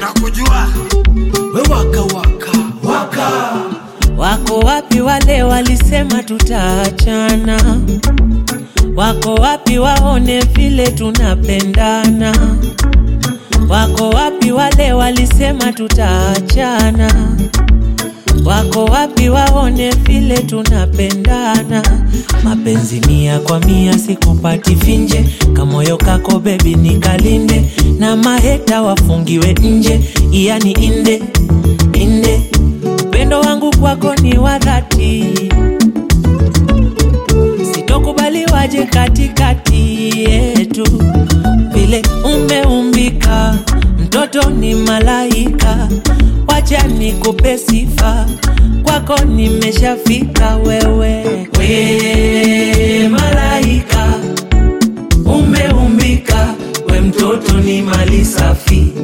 nakujua we waka. Wako wapi wale walisema tutaachana? Wako wapi waone vile tunapendana? Wako wapi wale walisema tutaachana? Wako wapi waone vile tunapendana? Mapenzi 100 kwa 100 sikupati finje. Kamoyo kako baby nikalinde. Na maheta wafungiwe nje. Yani inde upendo wangu kwako ni wa dhati. Sitokubali waje katikati yetu. Vile umeumbika mtoto ni malaika. Wacha nikupe sifa, kwako nimeshafika wewe. We malaika, umeumbika, we mtoto ni mali safi.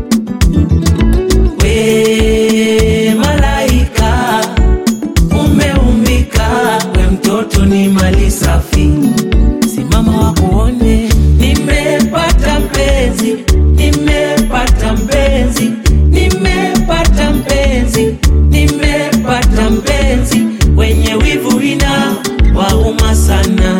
We malaika, umeumbika, we mtoto ni mali safi. Simama wakuone, nimepata mpenzi, nimepata mpenzi, nimepata mpenzi, nimepata mpenzi. Wenye wivu ina wauma sana,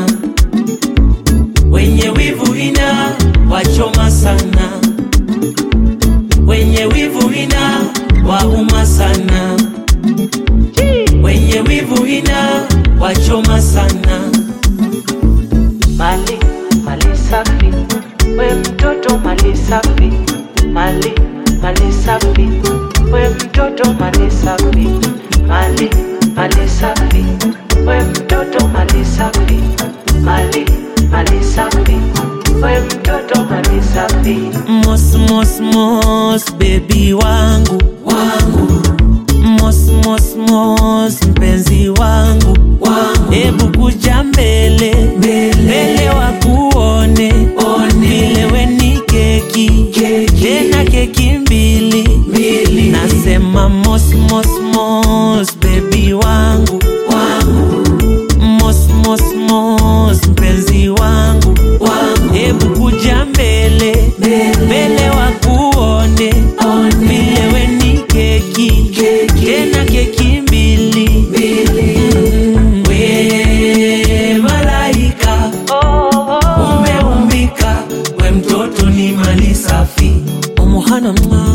wenye wivu ina wachoma sana, wenye wivu ina wauma sana, wenye wivu ina wachoma sana. Mali safi, we mtoto mali safi. Mali safi, we mtoto mali safi. Mali safi, we mtoto mali safi. Mali safi, we mtoto mali safi. Mos baby wangu. Mos mpenzi wangu. Ebu kuja mbele wakuone. Vile we ni keki. Tena keki mbili. Nasema mos baby wangu. Mos mpenzi wangu. Ebu kuja mbele wakuone. Vile we ni keki. Tena keki mbili. We malaika, umeumbika, we mtoto ni mali safi. Umuhana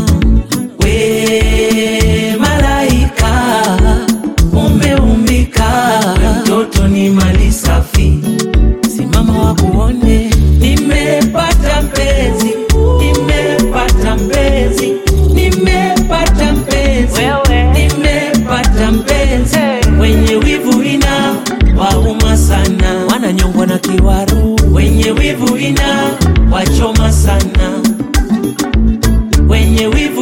we malaika, umeumbika, we mtoto ni mali safi. Simama wakuone, nimepata mpenzi, nimepata mpenzi, nimepata mpenzi, nimepata mpenzi. Wenye wivu ina wauma sana, wananyongwa na kiwaru. Wenye wivu ina wachoma sana, wenye wivu